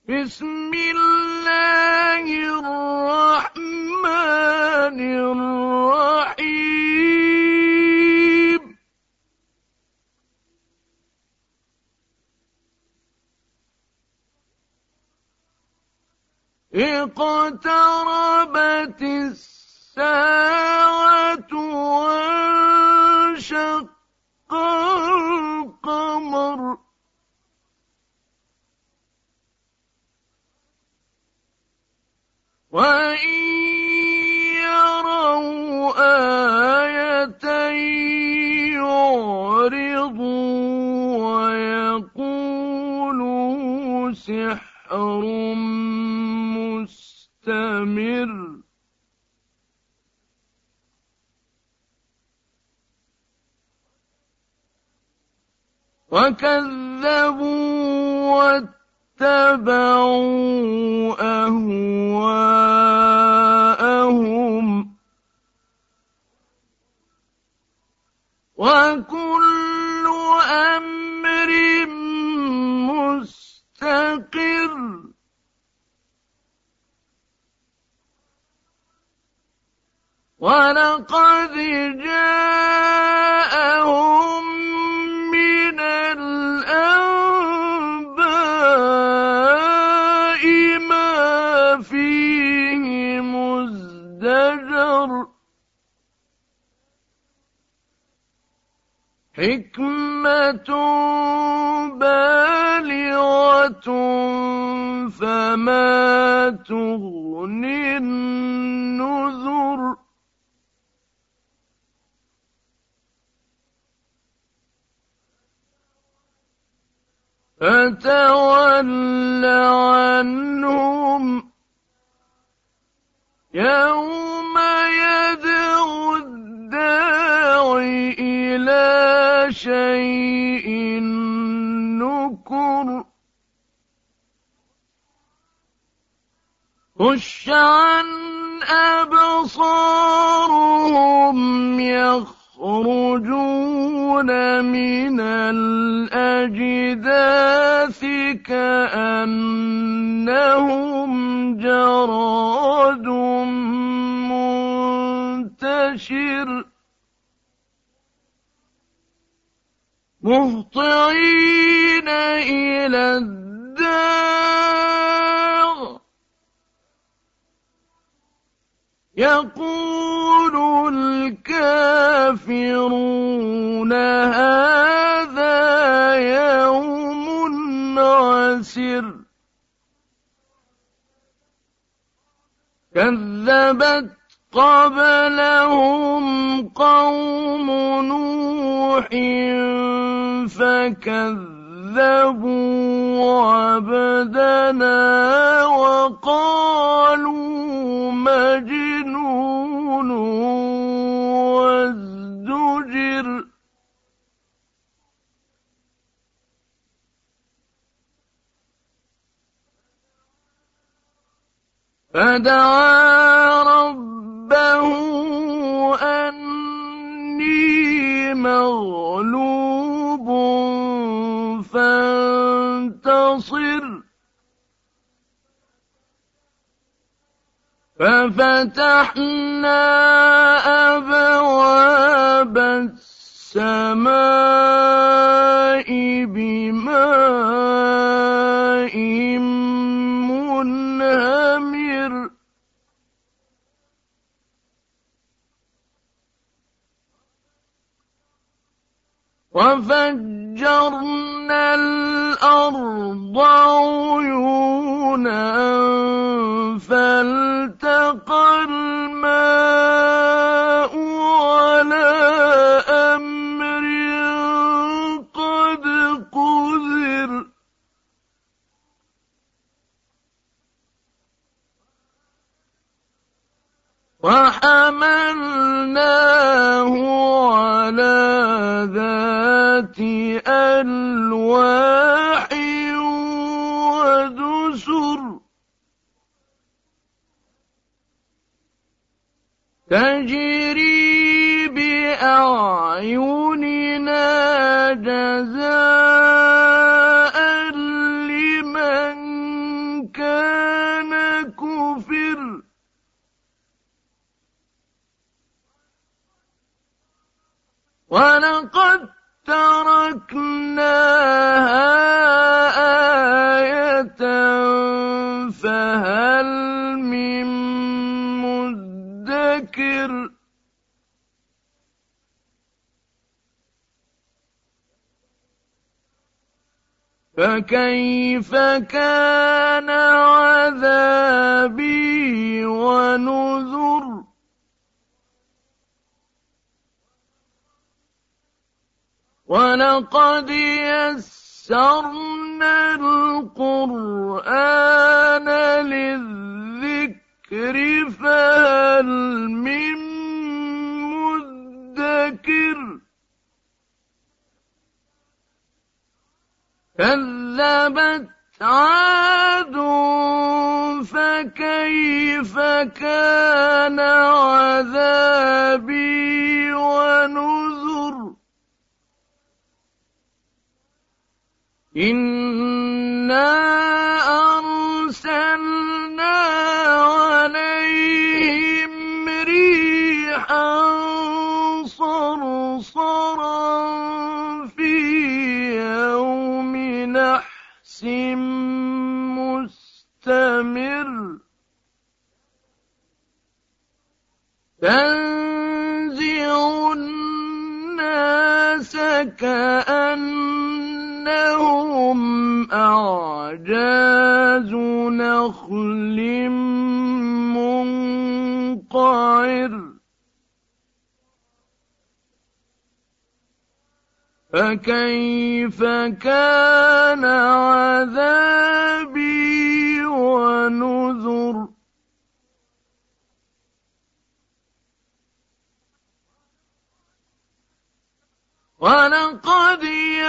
بسم الله الرحمن الرحيم اقتربت الساعة وانشق القمر وإن يروا آية يعرضوا ويقولوا سحر مستمر وكذبوا واتبعوا أهواءهم وكل أمر مستقر ولقد جاءهم من الأنباء ما فيه مزدجر حكمة بالغة فما تغني النذر فتول عنهم يوم يدعو الداعي إلى شيء نكر خش عن أبصارهم يخرجون من الأجداث كأنهم جراد منتشر مهطعين إلى الداع يقول الكافرون هذا يوم عسر كذبت قبلهم قوم نوح فكذبوا عبدنا وقالوا مجنون وازدجر فدعا ربه أني مغلوب فانتصر ففتحنا أبواب السماء بماء منهمر وفجرنا الأرض عيونا فالتقى الماء على أمر قد قدر وحملناه على ذات ألواح ودسر تجري بأعيننا جزاء لمن ولقد تركناها آية فهل من مدكر فكيف كان عذابي ونذر ولقد يسرنا القرآن للذكر فهل من مدكر كذبت عاد فكيف كان عذابي ونذر إنا أرسلنا عليهم ريحا صرصرا في يوم نحس مستمر تنزع الناس كأنهم أعجاز نخل منقعر فكيف كان عذابي ونذر ولقد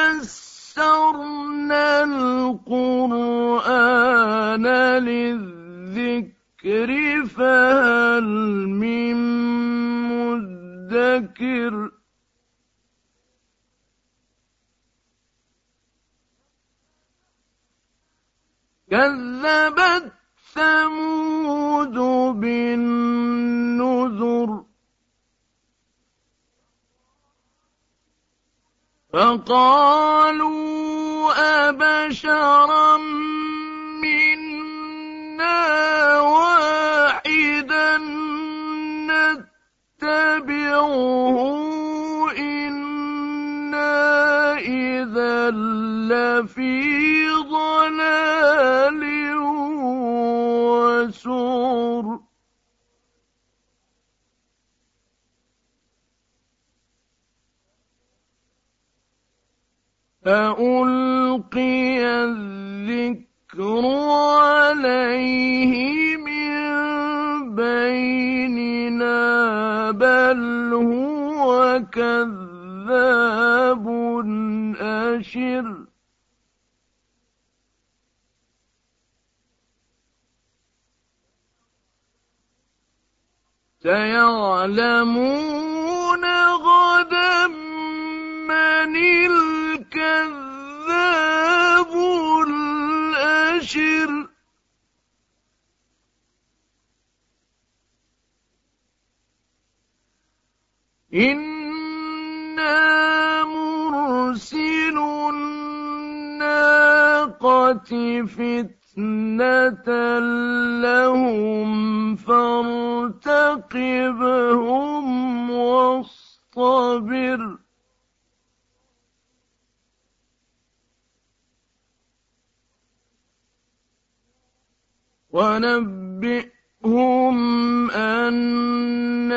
يسرنا القرآن للذكر فهل من مدكر كذبت ثمود بالنذر فقالوا أبشرا منا واحدا نتبعه إنا إذا لفي ضلال وسعر فألقي الذكر عليه من بيننا بل هو كذاب أشر سيعلمون غدا من الكذاب الأشر إنا مرسل الناقة فتنة لهم فارتقبهم واصطبر ونبئهم أن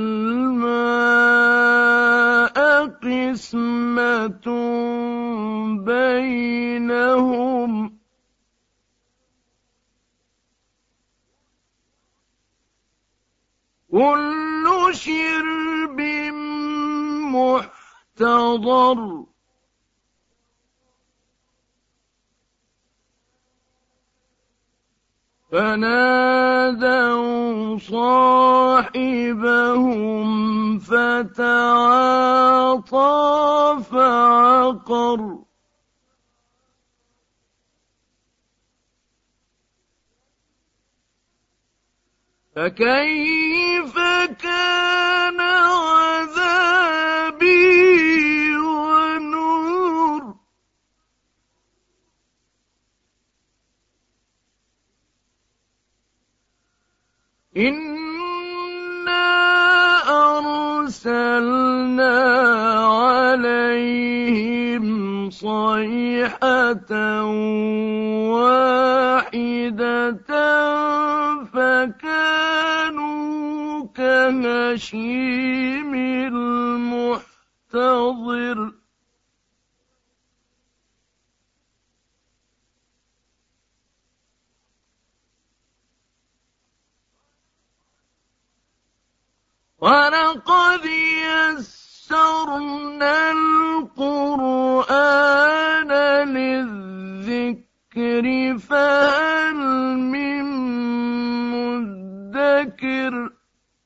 الماء قسمة بينهم كل شرب محتضر فنادوا صاحبهم فتعاطى فعقر فكيف كان عذابي إنا أرسلنا عليهم صيحة واحدة فكانوا كهشيم المحتضر ولقد يسرنا القرآن للذكر فهل من مدكر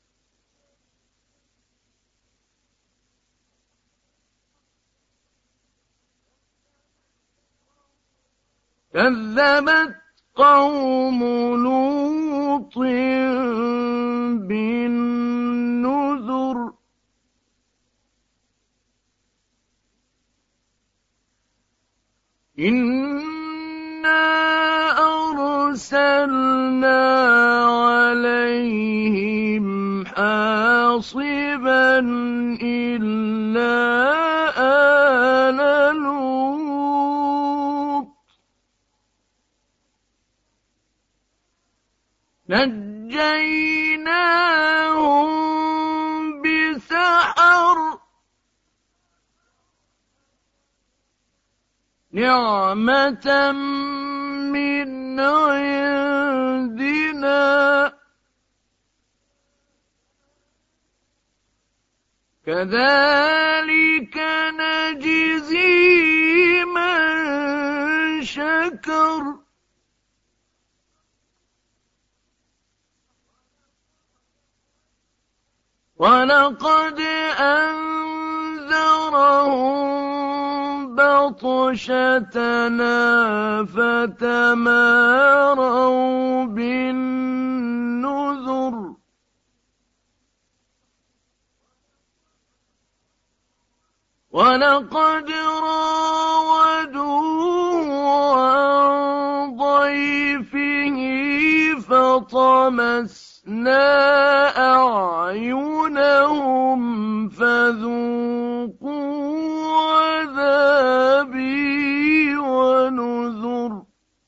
كذبت قوم لوط بالنذر إنا أرسلنا عليهم حاصبا إلا آل لوط نجيناهم بسحر نعمة من عندنا كذلك نجزي من شكر ولقد أنذرهم بطشتنا فتماروا بالنذر ولقد راودوه عن ضيفه فطمسنا أعينهم فذوقوا عذابي ونذر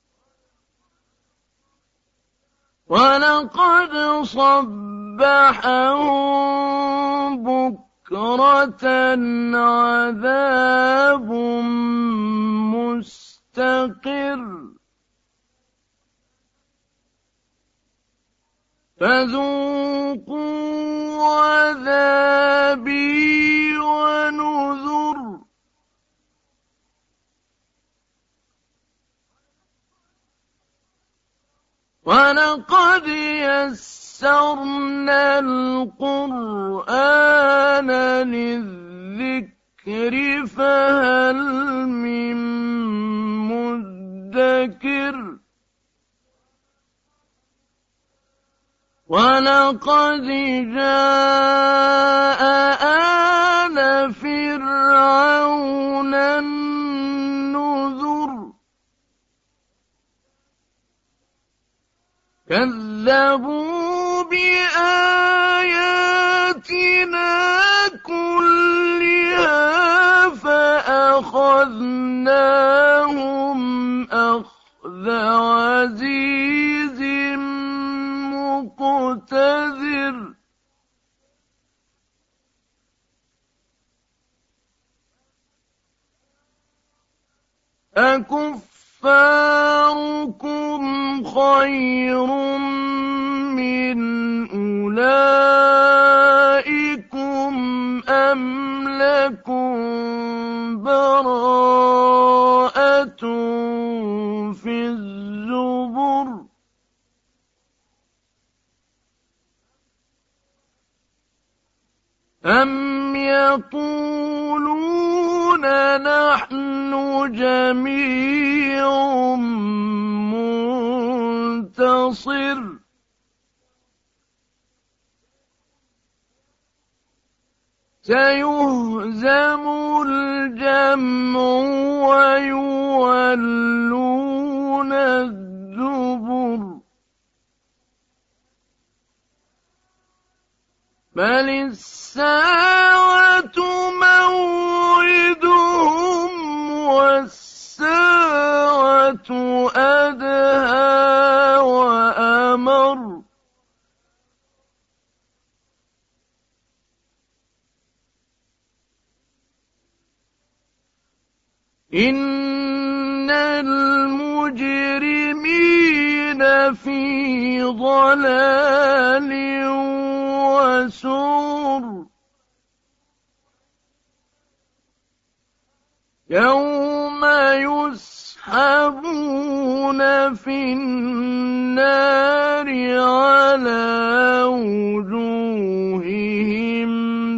ولقد صبحهم بكرة عذاب مستقر فذوقوا عذابي ونذر ولقد يسرنا القرآن للذكر فهل من مدكر ولقد جاء آل فرعون النذر كذبوا بآياتنا كلها فأخذناهم أخذ عزيز مقتدر أكفاركم خير من أولئكم أم لكم براءة في الزبر أم يقولون نحن جميع منتصر سيهزم الجمع ويولون الدبر بل الساعة موعدهم والساعة أدهى وأمر إن المجرمين في ضلال وسعر يوم يسحبون في النار على وجوههم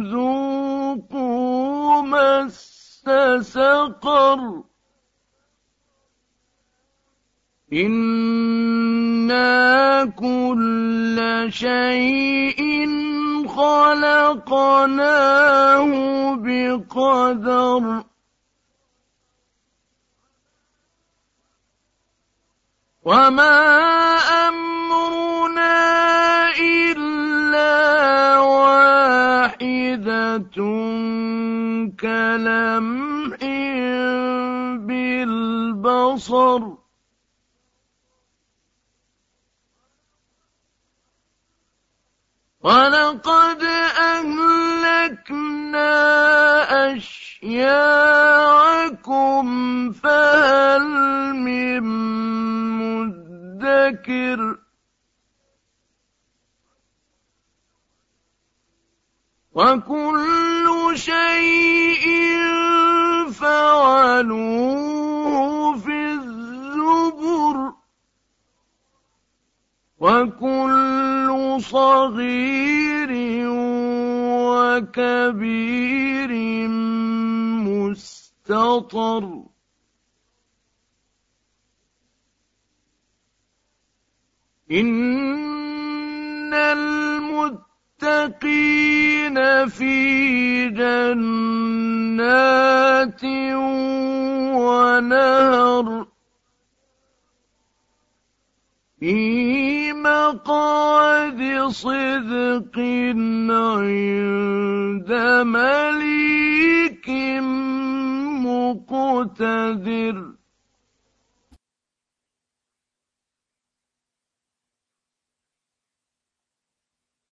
ذوقوا مس سقر إنا كل شيء خلقناه بقدر وما أمرنا إلا واحدة كلمح بالبصر ولقد أهلكنا أشياعكم فهل من مدكر وكل شيء فعلوه في الزبر وكل صغير وكبير مستطر إن المتقين في جنات ونهر في مقعد صدق عند مليك مقتدر